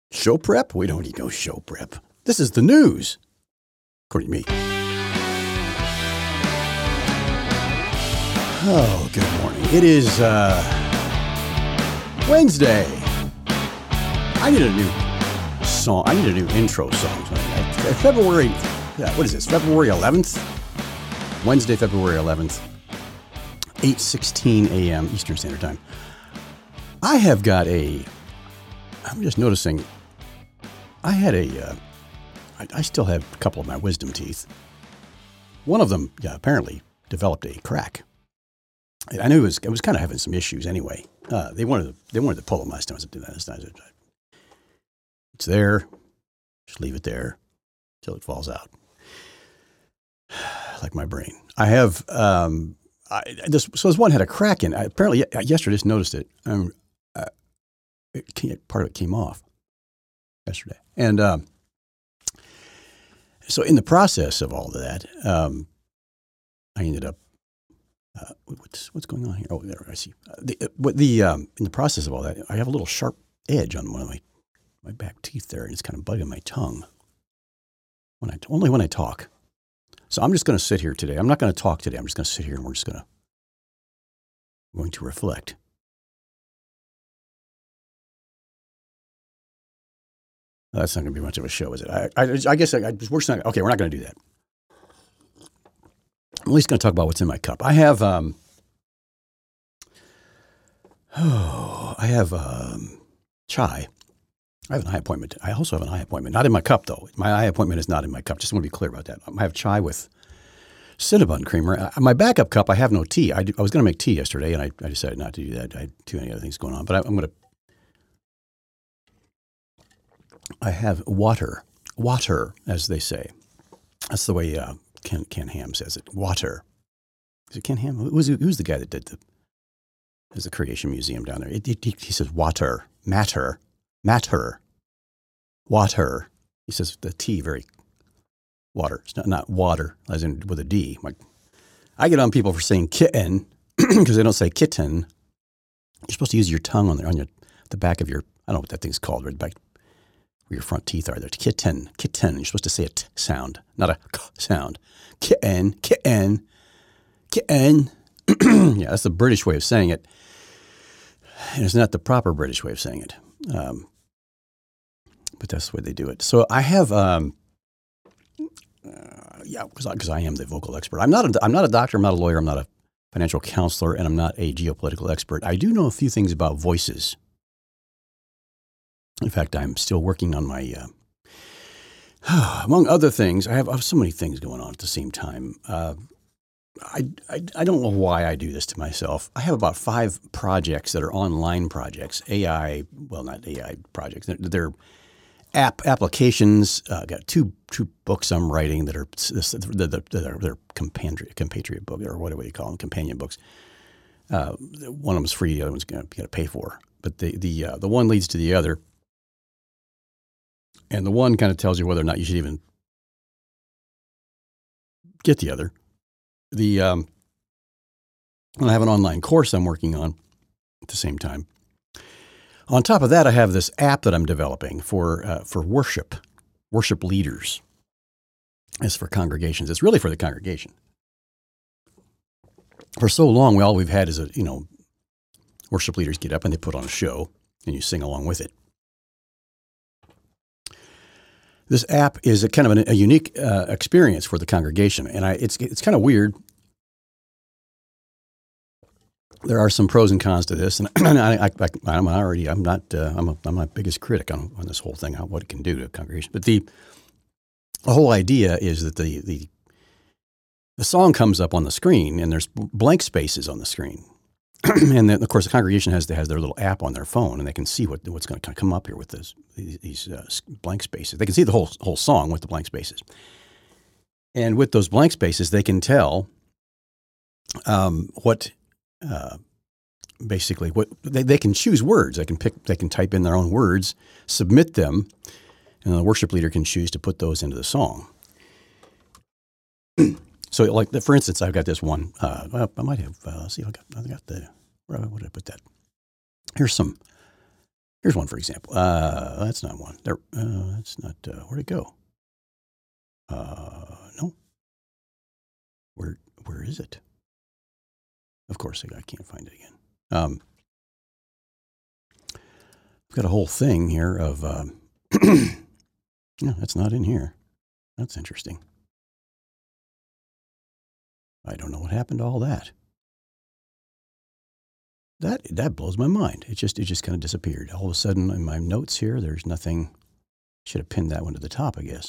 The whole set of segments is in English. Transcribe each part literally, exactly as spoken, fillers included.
Show prep? We don't need no show prep. This is the news, according to me. Oh, good morning. It is uh, Wednesday. I need a new song. I need a new intro song. February, yeah, what is this? February eleventh? Wednesday, February eleventh, eight sixteen a.m. Eastern Standard Time. I have got a, I'm just noticing, I had a, uh, I, I still have a couple of my wisdom teeth. One of them, yeah, apparently developed a crack. I knew it was, it was kind of having some issues anyway. Uh, they wanted to, they wanted to pull them last time. I said, last time. It's there. Just leave it there till it falls out. Like my brain. I have, um, I, this, so this one had a crack in it. I, apparently, yesterday, I just noticed it. Um, uh, it came, part of it came off yesterday. And um, so in the process of all of that, um, I ended up, uh, what's what's going on here? Oh, there, I see. Uh, the, uh, what the um, in the process of all that, I have a little sharp edge on one of my, my back teeth there, and it's kind of bugging my tongue. When I, only when I talk. So I'm just going to sit here today. I'm not going to talk today. I'm just going to sit here and we're just going to, going to reflect. That's not going to be much of a show, is it? I, I, I guess I, I, we're just not, okay, we're not going to do that. I'm at least going to talk about what's in my cup. I have, um, oh, I have um, chai. I have an eye appointment. I also have an eye appointment. Not in my cup, though. My eye appointment is not in my cup. Just want to be clear about that. I have chai with Cinnabon creamer. My backup cup, I have no tea. I, do, I was going to make tea yesterday, and I, I decided not to do that. I had too many other things going on. But I, I'm going to... I have water. Water, as they say. That's the way uh, Ken, Ken Ham says it. Water. Is it Ken Ham? Who's, who's the guy that did the... There's the Creation Museum down there. It, it, he says water. Matter. Matter. Water. He says the T very... Water. It's not, not water, as in with a D. Like, I get on people for saying kitten because they don't say kitten. You're supposed to use your tongue on, the, on your, the back of your... I don't know what that thing's called. Right back where your front teeth are. They're kitten. Kitten. You're supposed to say a T sound, not a K sound. Kitten. Kitten. Kitten. Yeah, that's the British way of saying it. And it's not the proper British way of saying it. Um, but that's the way they do it. So I have, um, uh, yeah, because I, 'cause I am the vocal expert. I'm not a, I'm not a doctor. I'm not a lawyer. I'm not a financial counselor, and I'm not a geopolitical expert. I do know a few things about voices. In fact, I'm still working on my, uh, among other things, I have, I have so many things going on at the same time. Uh, I, I, I don't know why I do this to myself. I have about five projects that are online projects, A I, well, not A I projects. They're, they're app applications. I uh, got two two books I'm writing that are they're, they're, they're compatriot, compatriot book or whatever you call them, companion books. Uh, one of them is free, the other one's going to got to pay for. But the the uh, the one leads to the other, and the one kind of tells you whether or not you should even get the other. The um, I have an online course I'm working on at the same time. On top of that, I have this app that I'm developing for uh, for worship, worship leaders. It's for congregations. It's really for the congregation. For so long, we all we've had is a you know, worship leaders get up and they put on a show and you sing along with it. This app is a kind of an, a unique uh, experience for the congregation, and I, it's it's kind of weird. There are some pros and cons to this, and I, I, I'm already I'm not uh, I'm a, I'm my biggest critic on, on this whole thing, how, what it can do to a congregation. But the the whole idea is that the the the song comes up on the screen, and there's blank spaces on the screen, and then of course the congregation has has their little app on their phone, and they can see what what's going to come up here with this, these, these uh, blank spaces. They can see the whole whole song with the blank spaces, and with those blank spaces, they can tell um, what. Uh, basically, what they, they can choose words. They can pick. They can type in their own words, submit them, and the worship leader can choose to put those into the song. So, like for instance, I've got this one. Uh, well, I might have. Uh, let's see if I got. I got the. Where, where did I put that? Here's some. Here's one, for example. Uh, that's not one. There. Uh, that's not. Uh, where'd it go? Uh, no. Where? Where is it? Of course, I can't find it again. Um, I've got a whole thing here of. Um, no, that's not in here. That's interesting. I don't know what happened to all that. That that blows my mind. It just it just kind of disappeared. All of a sudden, in my notes here, there's nothing. Should have pinned that one to the top, I guess.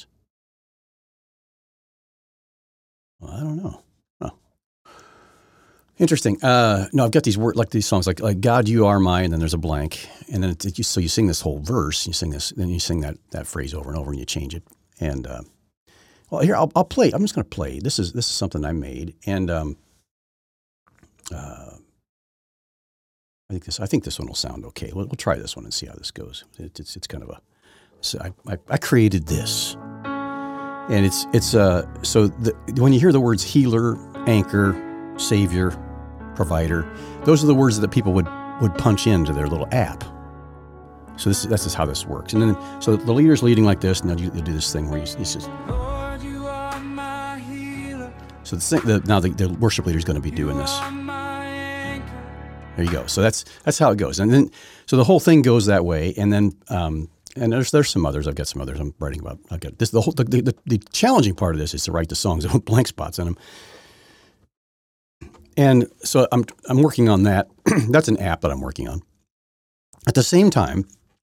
Well, I don't know. Oh. Interesting. Uh, no, I've got these words like these songs, like like God, you are mine, and then there's a blank, and then it's, it, so you sing this whole verse, you sing this, then you sing that that phrase over and over, and you change it. And uh, well, here I'll I'll play. I'm just going to play. This is this is something I made, and um, uh, I think this I think this one will sound okay. We'll, we'll try this one and see how this goes. It, it's it's kind of a so I, I I created this. And it's it's uh so the, when you hear the words healer, anchor, savior, provider, those are the words that people would, would punch into their little app. So this this is how this works. And then so the leader's leading like this, and they'll, they'll do this thing where he, he says. Lord, you are my healer. So the, the now the, the worship leader is going to be doing this. There you go. So that's that's how it goes. And then so the whole thing goes that way, and then. Um, And there's there's some others. I've got some others I'm writing about. I've got this. The whole the, the, the challenging part of this is to write the songs with blank spots in them. And so I'm I'm working on that. That's an app that I'm working on. At the same time,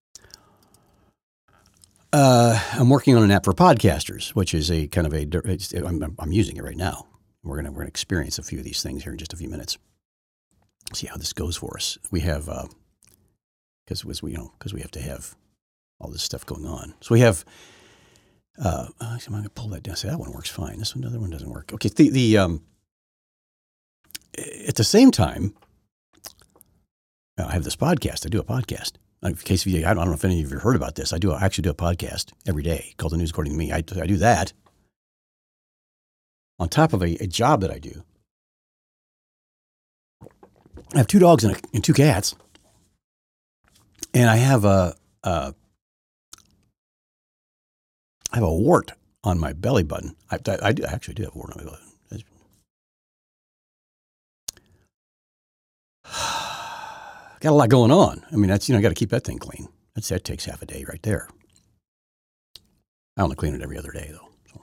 uh, I'm working on an app for podcasters, which is a kind of a. It's, I'm I'm using it right now. We're gonna we're gonna experience a few of these things here in just a few minutes. See how this goes for us. We have because uh, was we you know because we have to have. All this stuff going on. So we have, uh, I'm going to pull that down. Say that one works fine. This one, other one doesn't work. Okay. The, the, um, at the same time, I have this podcast. I do a podcast. In case of you, I don't know if any of you have heard about this. I do, I actually do a podcast every day called The News According to Me. I, I do that on top of a, a job that I do. I have two dogs and, a, and two cats. And I have a, a I have a wart on my belly button. I, I, I, do, I actually do have a wart on my belly button. Got a lot going on. I mean, that's, you know, I got to keep that thing clean. That's, that takes half a day right there. I only clean it every other day, though. So.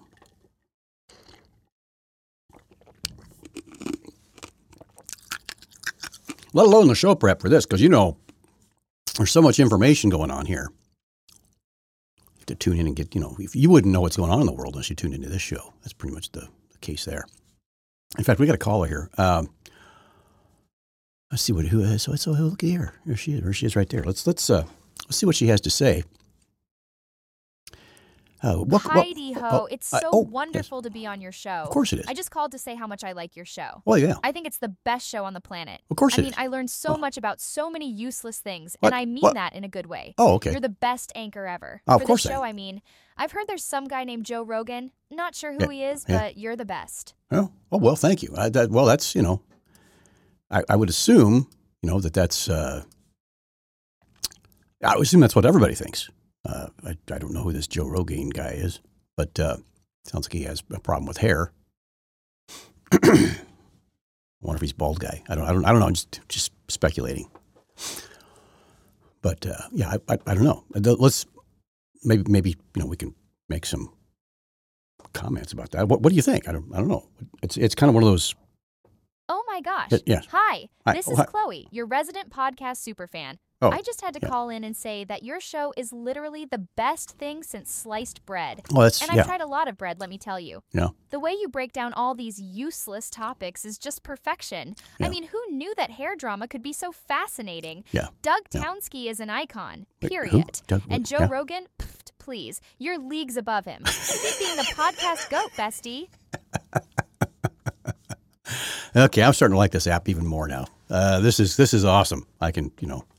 Let alone the show prep for this, because, you know, there's so much information going on here. To tune in and get, you know, if you wouldn't know what's going on in the world unless you tuned into this show. That's pretty much the, the case there. In fact, we got a caller here. Um, let's see what who is. So, so look at here. Here she is. Here she is right there. Let's let's uh, let's see what she has to say. Uh, what, Heidi Ho, oh, it's so uh, oh, wonderful yes. to be on your show. Of course it is. I just called to say how much I like your show. Well, yeah. I think it's the best show on the planet. Of course I it mean, is. I learned so oh. much about so many useless things, What? and I mean What? that in a good way. Oh, okay. You're the best anchor ever. Oh, of For course the I show, am. I mean, I've heard there's some guy named Joe Rogan. Not sure who Yeah. he is, Yeah. but you're the best. Oh, oh well, thank you. I, that, well, that's, you know, I, I would assume, you know, that that's, uh, I would assume that's what everybody thinks. Uh, I, I don't know who this Joe Rogan guy is, but uh, sounds like he has a problem with hair. I wonder if he's a bald guy. I don't. I don't. I don't know. I'm just just speculating. But uh, yeah, I, I. I don't know. Let's maybe maybe you know we can make some comments about that. What What do you think? I don't. I don't know. It's it's kind of one of those. Oh my gosh. Yes. Hi, Hi. this Oh, is hi. Chloe, your resident podcast superfan. Oh, I just had to yeah. call in and say that your show is literally the best thing since sliced bread. Well, that's And I've yeah. tried a lot of bread, let me tell you. Yeah. The way you break down all these useless topics is just perfection. Yeah. I mean, who knew that hair drama could be so fascinating? Yeah. Doug Yeah. Townsky is an icon, Wait, who? period. Doug- and Joe yeah. Rogan, pfft, please, you're leagues above him. Keep being the podcast goat, bestie. Okay, I'm starting to like this app even more now. Uh, this is this is awesome. I can, you know.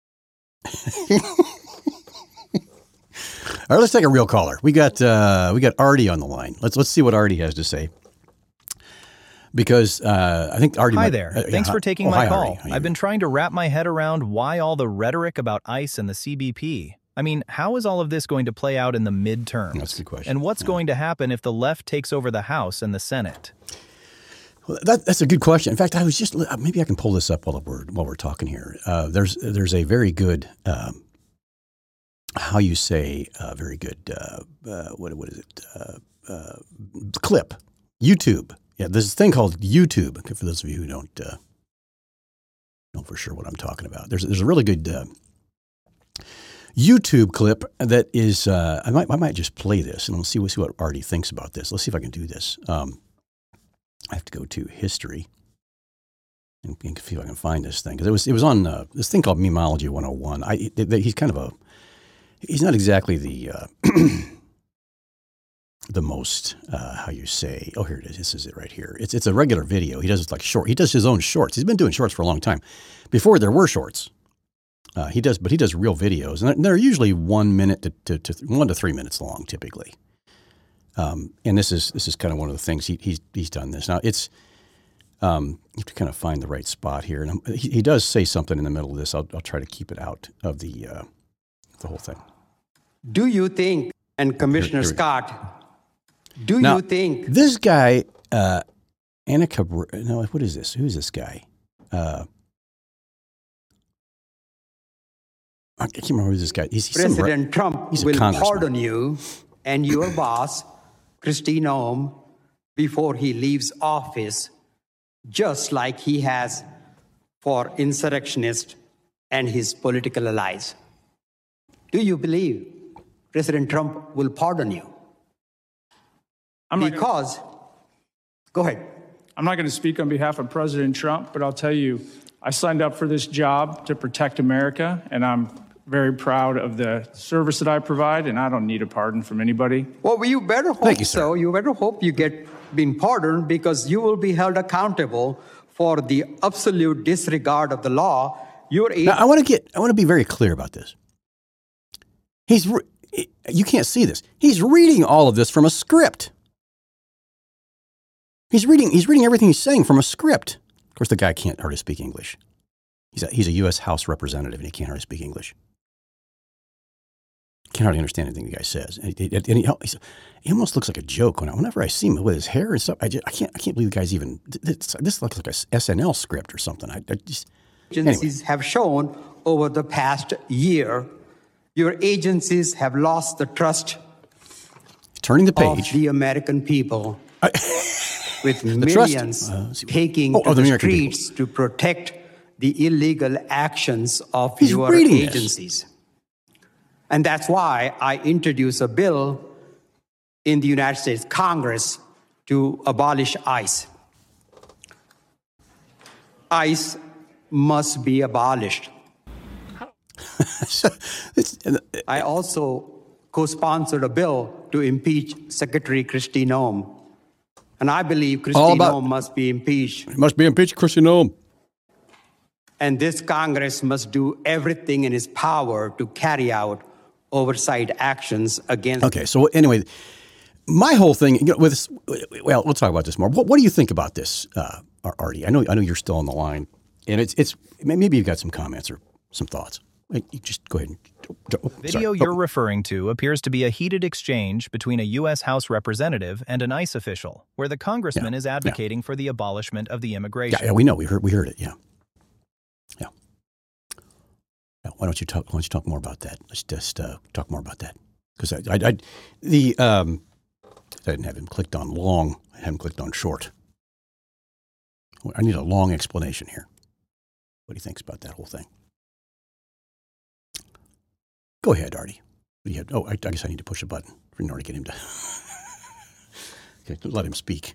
All right, let's take a real caller. We got uh, we got Artie on the line. Let's let's see what Artie has to say. because uh, I think Artie. Hi might- there. uh, yeah, Thanks hi- for taking oh, my hi, call. Artie. How you I've been doing? trying to wrap my head around why all the rhetoric about ICE and the C B P. I mean, how is all of this going to play out in the midterms? That's a good question. And what's Yeah. going to happen if the left takes over the House and the Senate? Well, that, that's a good question. In fact, I was just maybe I can pull this up while we're while we're talking here. Uh, there's there's a very good um, how you say uh, very good uh, uh, what what is it uh, uh, clip YouTube. Yeah, there's a thing called YouTube. For those of you who don't uh, know for sure what I'm talking about, there's there's a really good uh, YouTube clip that is. Uh, I might I might just play this and we'll see we'll see what Artie thinks about this. Let's see if I can do this. Um, I have to go to history and, and see if I can find this thing because it was it was on uh, this thing called Memology one oh one. I it, it, he's kind of a he's not exactly the uh, the most uh, how you say oh here it is this is it right here it's it's a regular video. He does it like short. He does his own shorts. He's been doing shorts for a long time. Before there were shorts, uh, he does but he does real videos and they're usually one minute to, to, to one to three minutes long typically. Um, and this is this is kind of one of the things he, he's he's done this now. It's um, you have to kind of find the right spot here, and I'm, he, he does say something in the middle of this. I'll, I'll try to keep it out of the uh, the whole thing. Do you think, and Commissioner Here- here we go. Scott, do Now, you think This guy, uh, Annika, Br- no, what is this? Who's this guy? Uh, I can't remember who's this guy. He's, he's some re- President Trump he's a will congressman. pardon you and your boss, Kristi Noem, before he leaves office, just like he has for insurrectionists and his political allies? Do you believe President Trump will pardon you? I'm not gonna- Because, go ahead. I'm not going to speak on behalf of President Trump, but I'll tell you, I signed up for this job to protect America, and I'm very proud of the service that I provide, and I don't need a pardon from anybody. Well, you better hope Thank you, sir. so. You better hope you get been pardoned because you will be held accountable for the absolute disregard of the law. Your Now, I want to get. I want to be very clear about this. He's. Re- you can't see this. He's reading all of this from a script. He's reading. He's reading everything he's saying from a script. Of course, the guy can't hardly speak English. He's a, he's a U S House representative, and he can't hardly speak English. Can't hardly understand anything the guy says. And, he, and he, he's, he almost looks like a joke when I, whenever I see him with his hair and stuff. I, just, I can't. I can't believe the guy's even. This, this looks like a S N L script or something. I, I just. agencies have shown over the past year, your agencies have lost the trust Turning the of page. the American people, with trust- millions uh, let's see. taking Oh, to oh, the the, American people. streets to protect the illegal actions of He's your reading this. agencies. And that's why I introduced a bill in the United States Congress to abolish ICE. ICE must be abolished. It's, I also co-sponsored a bill to impeach Secretary Kristi Noem. And I believe All Kristi about- Noem must be impeached. it must be impeached, Christian Noem. And this Congress must do everything in its power to carry out oversight actions against Okay, so anyway, my whole thing, you know, with this, well, we'll talk about this more. What, what do you think about this, uh, Artie? I know, I know you're still on the line, and it's, it's maybe you've got some comments or some thoughts. Like, you just go ahead. And, oh, Video sorry. you're Oh, referring to appears to be a heated exchange between a U S House representative and an ICE official, where the congressman is advocating for the abolishment of the immigration. yeah, yeah, we know. We heard, we heard it. Yeah, yeah. Yeah, why don't you talk? Why don't you talk more about that? Let's just uh, talk more about that because I, I, I, the um, I didn't have him clicked on long. I had him clicked on short. I need a long explanation here. What he thinks about that whole thing. Go ahead, Artie. What do you have? Oh, I, I guess I need to push a button in order to get him to. Okay, let him speak.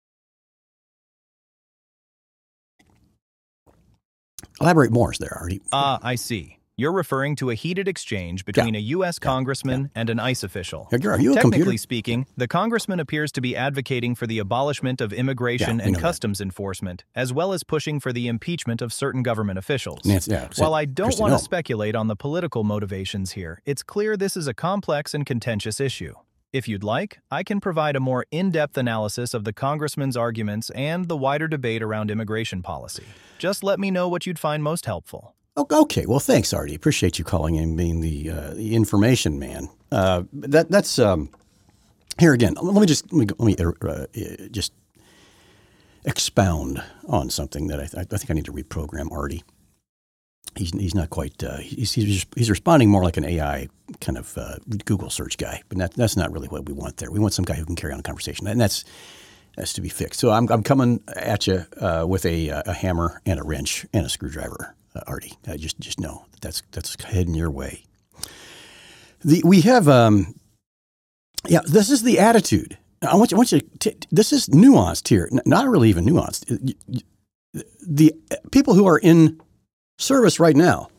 Elaborate more, is there, Artie? Ah, I see. You're referring to a heated exchange between a U S congressman and an ICE official. Yeah, are you a Technically computer? speaking, the congressman appears to be advocating for the abolishment of immigration Yeah, we and know that. customs enforcement, as well as pushing for the impeachment of certain government officials. Nancy, yeah, While I don't Kristi want to Noem. speculate on the political motivations here, it's clear this is a complex and contentious issue. If you'd like, I can provide a more in-depth analysis of the congressman's arguments and the wider debate around immigration policy. Just let me know what you'd find most helpful. Okay, well, thanks, Artie. Appreciate you calling and being the uh, the information man. Uh, that that's um, here again. Let me just let me, let me uh, just expound on something that I, th- I think I need to reprogram Artie. He's he's not quite. Uh, he's he's, just, he's responding more like an A I kind of uh, Google search guy, but that, that's not really what we want there. We want some guy who can carry on a conversation, and that's that's to be fixed. So I'm I'm coming at you uh, with a a hammer and a wrench and a screwdriver. Uh, Artie, uh, just just know that that's that's heading your way. The we have um, yeah. This is the attitude. I want you. I want you. To t- this is nuanced here. N- not really even nuanced. The people who are in service right now,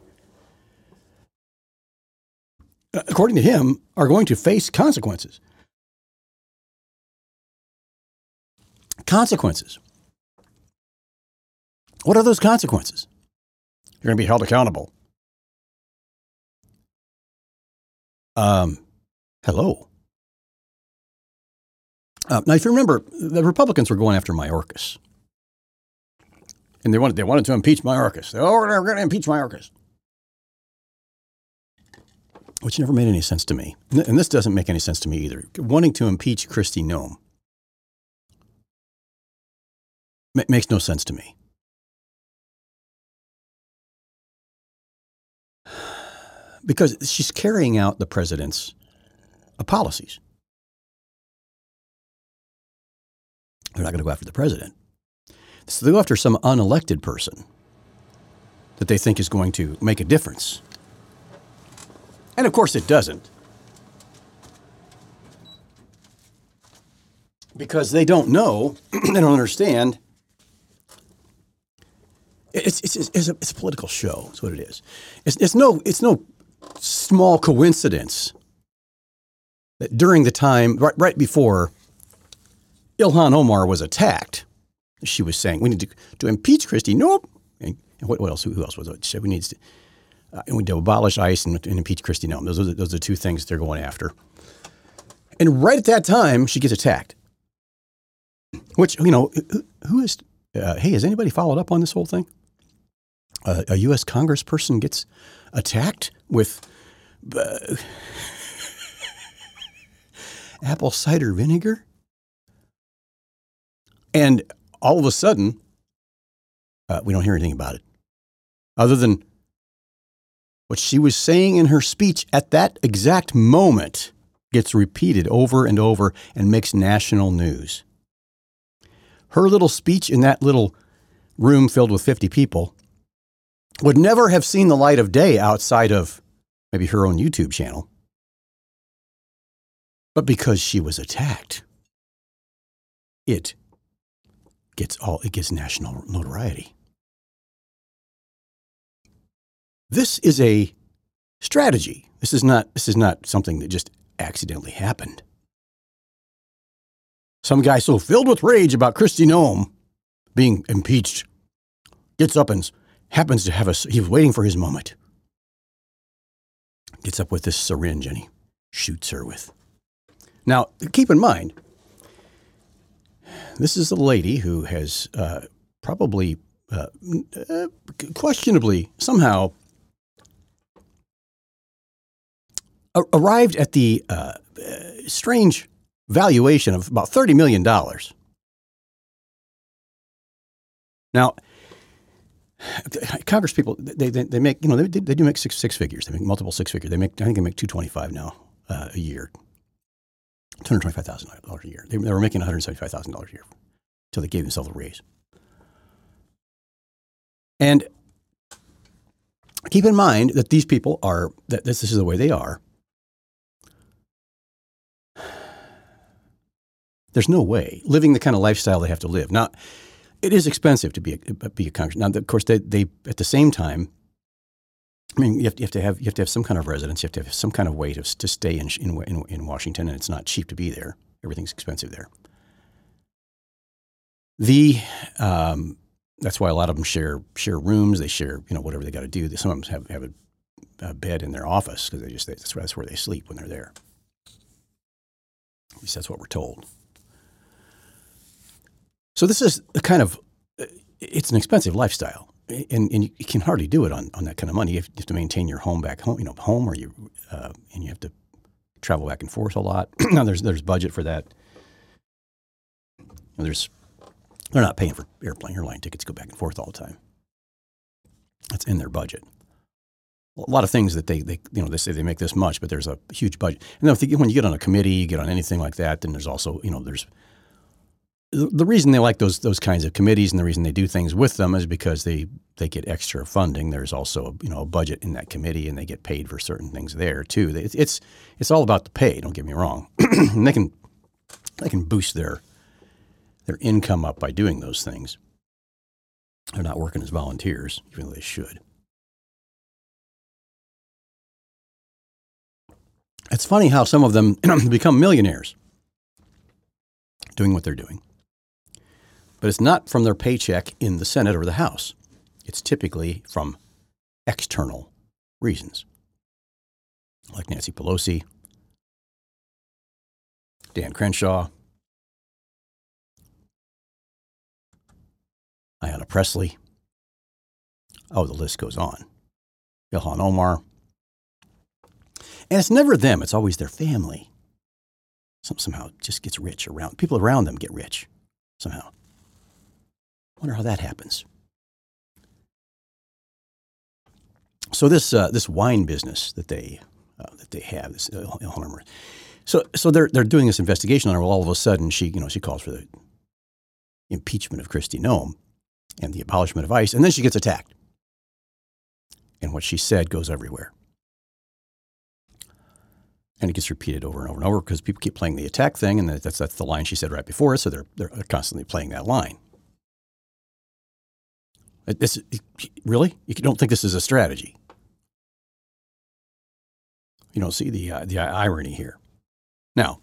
according to him, are going to face consequences. Consequences. What are those consequences? You're going to be held accountable. Um, hello. Uh, now, if you remember, the Republicans were going after Mayorkas. And they wanted they wanted to impeach Mayorkas. Oh, they're going to impeach Mayorkas. Which never made any sense to me. And this doesn't make any sense to me either. Wanting to impeach Kristi Noem ma- makes no sense to me. Because she's carrying out the president's uh, policies. They're not going to go after the president. So they go after some unelected person that they think is going to make a difference. And of course it doesn't. Because they don't know, they don't understand. It's, it's, it's, a, it's a political show, is what it is. It's, it's, no, it's no small coincidence that during the time, right, right before Ilhan Omar was attacked, she was saying, we need to, to impeach Kristi. Nope. And what, what else? Who else was it? She said, we need to, uh, we need to abolish ICE and, and impeach Kristi Noem. Those are, the, those are the two things they're going after. And right at that time, she gets attacked. Which, you know, who, who is, uh, hey, has anybody followed up on this whole thing? Uh, a U S congressperson gets attacked with uh, apple cider vinegar? And all of a sudden, uh, we don't hear anything about it. Other than what she was saying in her speech at that exact moment gets repeated over and over and makes national news. Her little speech in that little room filled with fifty people would never have seen the light of day outside of maybe her own YouTube channel. But because she was attacked, it gets all it gets national notoriety. This is a strategy. This is not this is not something that just accidentally happened. Some guy so filled with rage about Kristi Noem being impeached gets up and happens to have a he was waiting for his moment. Gets up with this syringe and he shoots her with. Now, keep in mind, this is a lady who has uh, probably, uh, uh, questionably, somehow a- arrived at the uh, uh, strange valuation of about thirty million dollars. Now, Congress people, they, they, they make, you know, they, they do make six, six figures. They make multiple six figures. They make, I think they make two twenty-five now uh, a year. two hundred twenty-five thousand dollars a year. They, they were making one hundred seventy-five thousand dollars a year until they gave themselves a raise. And keep in mind that these people are, that this, this is the way they are. There's no way living the kind of lifestyle they have to live. Now, it is expensive to be a, be a congressman. Now, of course, they, they at the same time, I mean, you have, you have to have you have to have some kind of residence. You have to have some kind of way to to stay in in in Washington, and it's not cheap to be there. Everything's expensive there. The um, that's why a lot of them share share rooms. They share you know whatever they got to do. Some of them have have a, a bed in their office because they just they, that's that's where they sleep when they're there. At least that's what we're told. So this is the kind of, it's an expensive lifestyle. And, and you can hardly do it on, on that kind of money. You have, you have to maintain your home back home, you know, home, or you, uh, and you have to travel back and forth a lot. Now there's there's budget for that. And there's they're not paying for airplane airline tickets to go back and forth all the time. That's in their budget. A lot of things that they, they you know they say they make this much, but there's a huge budget. And then if they, when you get on a committee, you get on anything like that, then there's also you know there's the reason they like those those kinds of committees and the reason they do things with them is because they, they get extra funding. There's also you know a budget in that committee, and they get paid for certain things there too. It's it's, it's all about the pay. Don't get me wrong. And they can they can boost their their income up by doing those things. They're not working as volunteers, even though they should. It's funny how some of them become millionaires doing what they're doing. But it's not from their paycheck in the Senate or the House. It's typically from external reasons, like Nancy Pelosi, Dan Crenshaw, Ayanna Pressley. Oh, the list goes on. Ilhan Omar. And it's never them. It's always their family. Some, somehow it just gets rich around. People around them get rich somehow. Wonder how that happens. So this uh, this wine business that they uh, that they have, this uh, so so they're they're doing this investigation on her. Well, all of a sudden she you know she calls for the impeachment of Kristi Noem and the abolishment of ICE, and then she gets attacked. And what she said goes everywhere. And it gets repeated over and over and over because people keep playing the attack thing, and that's that's the line she said right before it, so they're they're constantly playing that line. This, really? You don't think this is a strategy? You don't see the uh, the irony here. Now,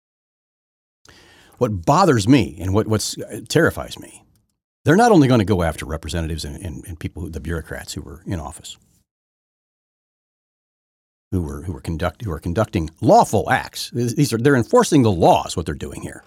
what bothers me and what what's, uh, terrifies me, they're not only going to go after representatives and, and, and people, who, the bureaucrats who were in office, who were who were conduct who are conducting lawful acts. These are they're enforcing the law is what they're doing here.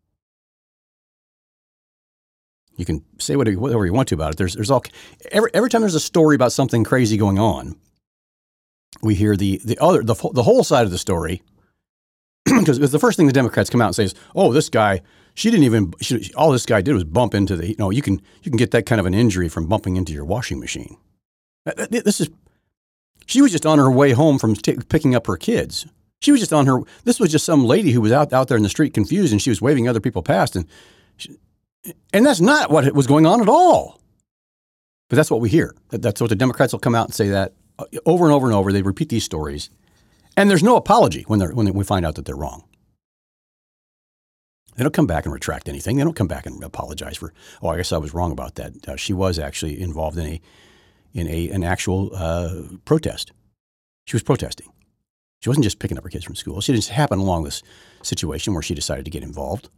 You can say whatever, whatever you want to about it. There's there's all every every time there's a story about something crazy going on, we hear the the other the the whole side of the story. Because the first thing the Democrats come out and say is, "Oh, this guy, she didn't even she, all this guy did was bump into the you know you can you can get that kind of an injury from bumping into your washing machine." This is she was just on her way home from t- picking up her kids. She was just on her. This was just some lady who was out out there in the street confused, and she was waving other people past, and she, and that's not what was going on at all. But that's what we hear. That's what the Democrats will come out and say that over and over and over. They repeat these stories. And there's no apology when they're when we find out that they're wrong. They don't come back and retract anything. They don't come back and apologize for, oh, I guess I was wrong about that. Uh, she was actually involved in a in a an actual uh, protest. She was protesting. She wasn't just picking up her kids from school. She didn't happen along this situation where she decided to get involved.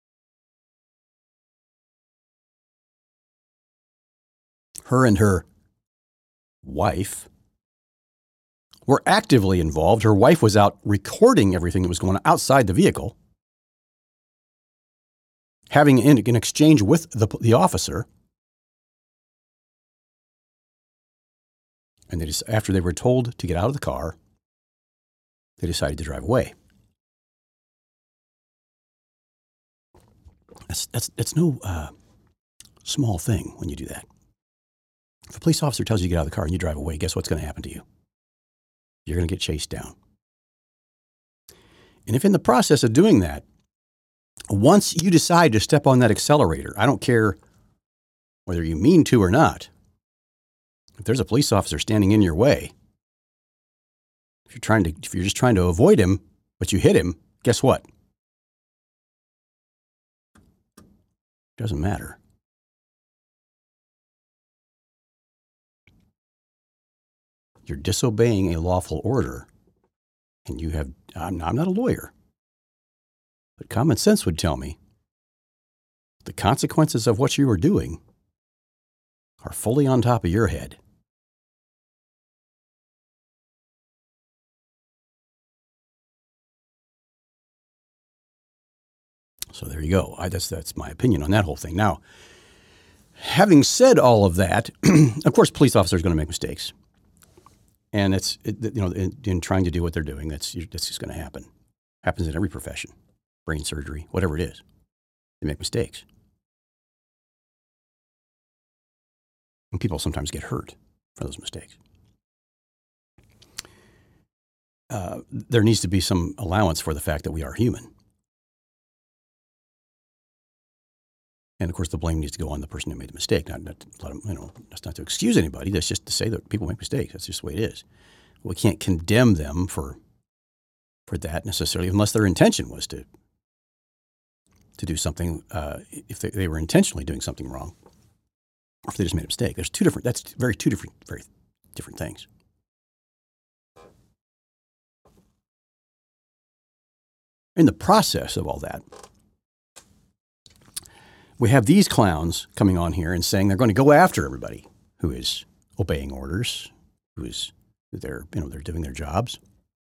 Her and her wife were actively involved. Her wife was out recording everything that was going on outside the vehicle, having an, an exchange with the, the officer. And they just, after they were told to get out of the car, they decided to drive away. That's, that's, that's no uh, small thing when you do that. If a police officer tells you to get out of the car and you drive away, guess what's going to happen to you? You're going to get chased down. And if in the process of doing that, once you decide to step on that accelerator, I don't care whether you mean to or not, if there's a police officer standing in your way, if you're trying to, if you're just trying to avoid him, but you hit him, guess what? Doesn't matter. You're disobeying a lawful order, and you have, I'm, I'm not a lawyer, but common sense would tell me the consequences of what you are doing are fully on top of your head. So there you go. I, that's, that's my opinion on that whole thing. Now, having said all of that, of course, police officers are going to make mistakes. And it's, it, you know, in, in trying to do what they're doing, that's, that's just going to happen. Happens in every profession, brain surgery, whatever it is. They make mistakes. And people sometimes get hurt for those mistakes. Uh, there needs to be some allowance for the fact that we are human. And of course, the blame needs to go on the person who made the mistake. Not, not to let them, you know, that's not to excuse anybody. That's just to say that people make mistakes. That's just the way it is. We can't condemn them for for that necessarily, unless their intention was to to do something. Uh, if they, they were intentionally doing something wrong, or if they just made a mistake. There's two different. That's very two different, very different things. In the process of all that, we have these clowns coming on here and saying they're going to go after everybody who is obeying orders, who is they're you know they're doing their jobs.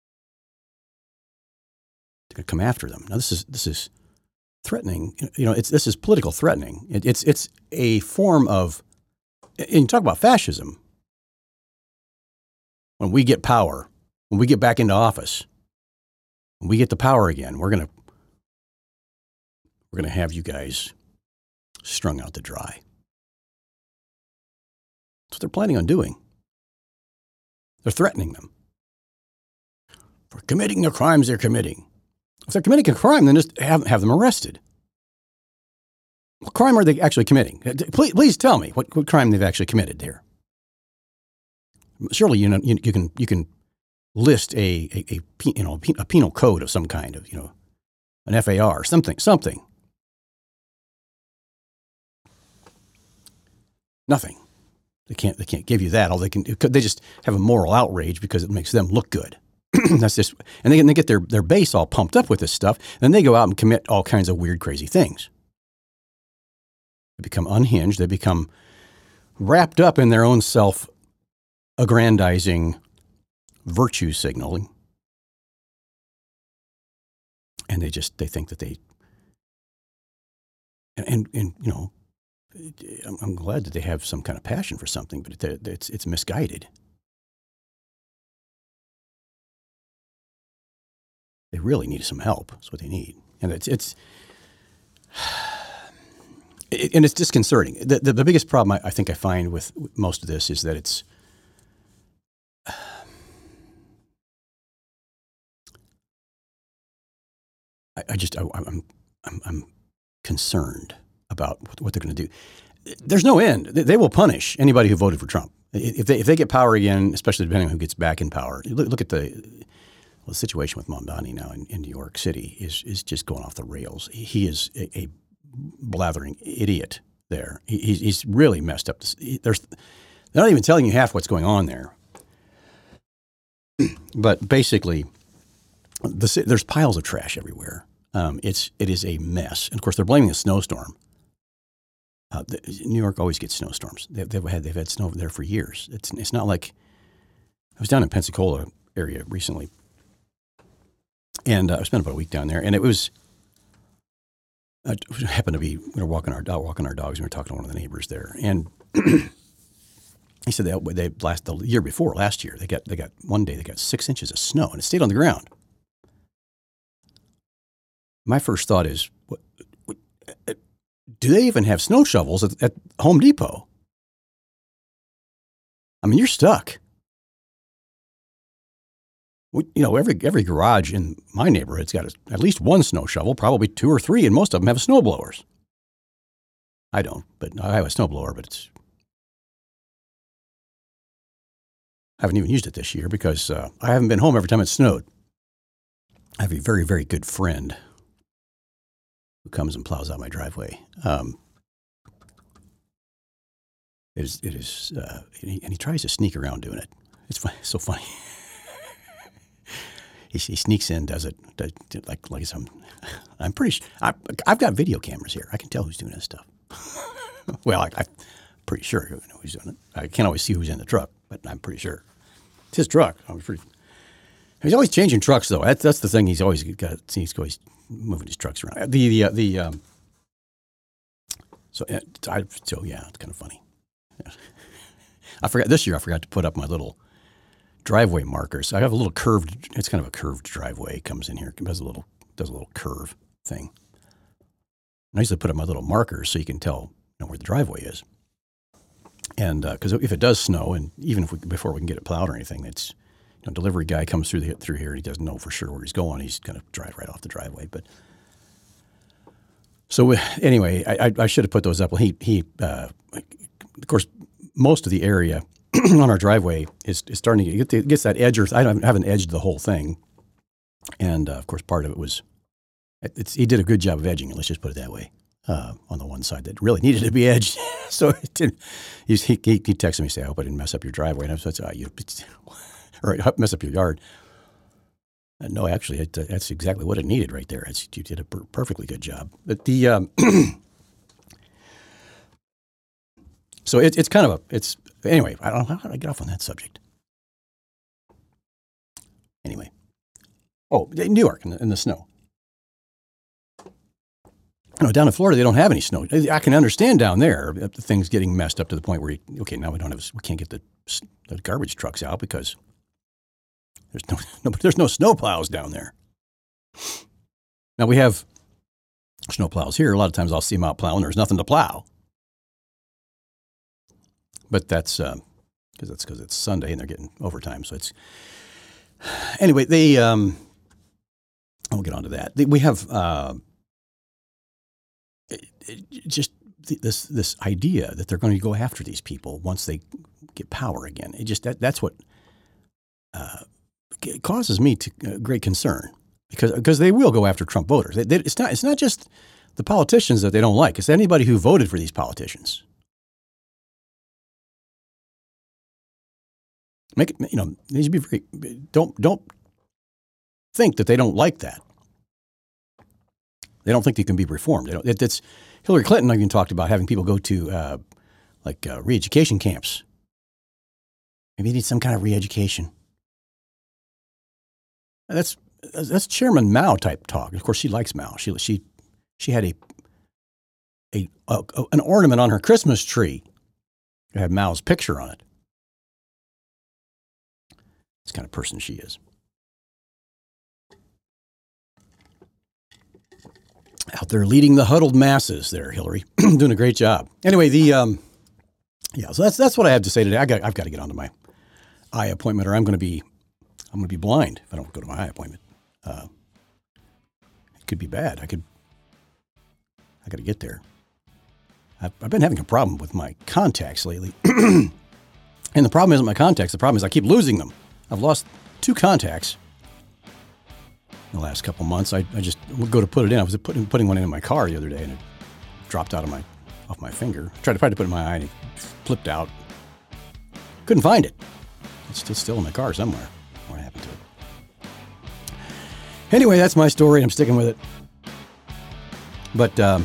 They're going to come after them. Now this is this is threatening. You know, it's this is political threatening. It, it's it's a form of. And you talk about fascism. When we get power, when we get back into office, when we get the power again, we're gonna we're gonna have you guys strung out to dry. That's what they're planning on doing. They're threatening them for committing the crimes they're committing. If they're committing a crime, then just have, have them arrested. What crime are they actually committing? Please, please tell me what, what crime they've actually committed there. Surely you know you, you can you can list a, a, a you know a penal code of some kind of you know an F A R something something. Nothing. They can't. They can't give you that. All they can. They just have a moral outrage because it makes them look good. That's just. And they, they get their their base all pumped up with this stuff. And then they go out and commit all kinds of weird, crazy things. They become unhinged. They become wrapped up in their own self-aggrandizing virtue signaling, and they just they think that they. And and, and you know. I'm glad that they have some kind of passion for something, but it's it's misguided. They really need some help. That's what they need, and it's it's it, and it's disconcerting. The, the the biggest problem I, I think I find with most of this is that it's I, I just I, I'm I'm I'm concerned about what they're going to do. There's no end. They will punish anybody who voted for Trump. If they if they get power again, especially depending on who gets back in power. Look, look at the, well, the situation with Mamdani now in, in New York City is is just going off the rails. He is a, a blathering idiot there. He, he's really messed up. There's, they're not even telling you half what's going on there. But basically, the, there's piles of trash everywhere. Um, it's it is a mess. And of course, they're blaming a snowstorm. Uh, the, New York always gets snowstorms. They've, they've had they've had snow there for years. It's it's not like I was down in Pensacola area recently, and uh, I spent about a week down there, and it was. I happened to be we were walking our dog, walking our dogs, and we were talking to one of the neighbors there, and he said they they last the year before last year they got they got one day they got six inches of snow, and it stayed on the ground. My first thought is, what, what, do they even have snow shovels at, at Home Depot? I mean, you're stuck. We, you know, every every garage in my neighborhood's got a, at least one snow shovel, probably two or three, and most of them have snow blowers. I don't, but I have a snow blower, but it's I haven't even used it this year because uh, I haven't been home every time it snowed. I have a very, very good friend who comes and plows out my driveway. Um, it is, it is, uh, and, he, and he tries to sneak around doing it. It's, fun, it's so funny. he, he sneaks in, does it does, like like some. I'm pretty sure I, I've got video cameras here. I can tell who's doing this stuff. Well, I, I'm pretty sure I know who's doing it. I can't always see who's in the truck, but I'm pretty sure it's his truck. I'm pretty. He's always changing trucks, though. That's that's the thing. He's always got. He's always moving these trucks around. The the uh, the um, so uh, I so yeah, it's kind of funny. Yeah. I forgot this year. I forgot to put up my little driveway markers. I have a little curved. It's kind of a curved driveway. It comes in here. It has a little does a little curve thing. And I usually put up my little markers so you can tell you know, where the driveway is. And because uh, if it does snow, and even if we, before we can get it plowed or anything, it's you know, delivery guy comes through the through here and he doesn't know for sure where he's going. He's going to drive right off the driveway. But so uh, anyway, I, I, I should have put those up. Well, he he uh, of course most of the area on our driveway is, is starting to get it gets that edge. Or I haven't edged the whole thing, and uh, of course part of it was it's, he did a good job of edging it. Let's just put it that way. Uh, on the one side that really needed to be edged. so it didn't, he, he, he texted me, say, I hope I didn't mess up your driveway. And I was like, oh, you, or mess up your yard. Uh, no, actually, it, uh, that's exactly what it needed right there. It's, you did a per- perfectly good job. But the, um, so it, it's kind of a, it's, anyway, I don't know, how did I get off on that subject? Anyway. Oh, New York in the, in the snow. No, down in Florida, they don't have any snow. I can understand down there things getting messed up to the point where, you, okay, now we don't have, we can't get the, the garbage trucks out because there's no, no, there's no snow plows down there. Now we have snow plows here. A lot of times I'll see them out plowing. There's nothing to plow. But that's because uh, that's because it's Sunday and they're getting overtime. So it's anyway. They um, I'll get on to that. They, we have. Uh, It, it, just th- this this idea that they're going to go after these people once they get power again. It just that that's what uh, it causes me to uh, great concern because because they will go after Trump voters. They, they, it's not it's not just the politicians that they don't like. It's anybody who voted for these politicians. Make it you know they should be very don't don't think that they don't like that. They don't think they can be reformed. They don't, it, it's Hillary Clinton even talked about having people go to uh, like uh, re-education camps. Maybe you need some kind of re-education. That's that's Chairman Mao type talk. Of course, she likes Mao. She she she had a a, a an ornament on her Christmas tree that had Mao's picture on it. That's the kind of person she is. Out there leading the huddled masses there, Hillary. Doing a great job. Anyway, the um, yeah, so that's that's what I have to say today. I got I've got to get on to my eye appointment or I'm gonna be I'm gonna be blind if I don't go to my eye appointment. Uh, it could be bad. I could I gotta get there. I've, I've been having a problem with my contacts lately. And the problem isn't my contacts, the problem is I keep losing them. I've lost two contacts the last couple months. I, I just would go to put it in. I was putting putting one in my car the other day, and it dropped out of my off my finger. I tried to, tried to put it in my eye, and it flipped out. Couldn't find it. It's still, still in my car somewhere. What happened to it? Anyway, that's my story. I'm sticking with it. But um,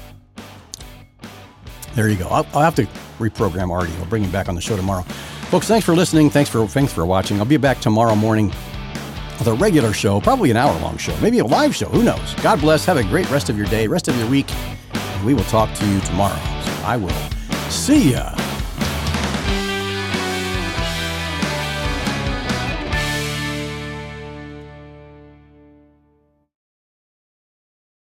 there you go. I'll, I'll have to reprogram Artie. I'll bring him back on the show tomorrow. Folks, thanks for listening. Thanks for thanks for watching. I'll be back tomorrow morning with a regular show, probably an hour-long show, maybe a live show. Who knows? God bless. Have a great rest of your day, rest of your week. And we will talk to you tomorrow. So I will see ya.